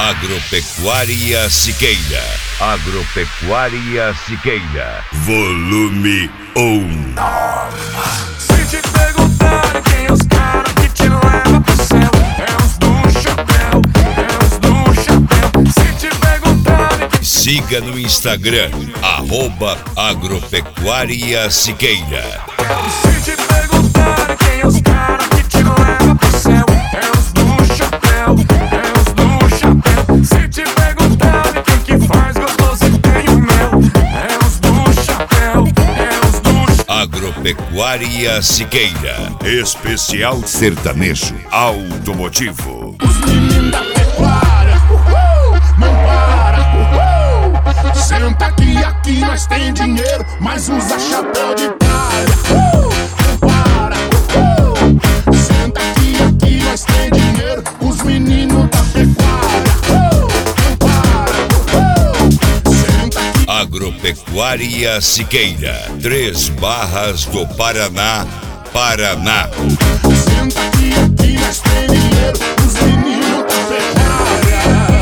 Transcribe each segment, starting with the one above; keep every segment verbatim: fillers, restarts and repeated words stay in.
Agropecuária Siqueira. Agropecuária Siqueira. Volume um. Se te perguntarem quem os caras que te levam pro céu, é os do chapéu, é os do chapéu. Se te perguntarem quem... Siga no Instagram, arroba Agropecuária Siqueira. Se te perguntarem quem os caras que te levam pro céu, é os do chapéu, é os do chapéu. Se te perguntarem quem que faz gostoso e tem o mel, é os do chapéu, é os do chapéu. Agropecuária Siqueira. Especial sertanejo automotivo. Os meninos da pecuária, uhul, não para, uhul. Senta que aqui nós tem dinheiro, mas usa chapéu de palha, uhul, não para, uhul. Senta que aqui nós tem dinheiro, os meninos da pecuária, uhul, não para, uhul. Senta que... Agropecuária Siqueira. Três Barras do Paraná, Paraná. Senta que aqui nós tem dinheiro, os meninos da pecuária.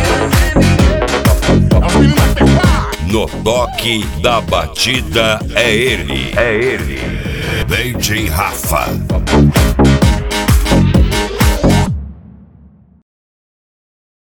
É os meninos da pecuária. No toque da batida é ele. É ele. D J Rafa.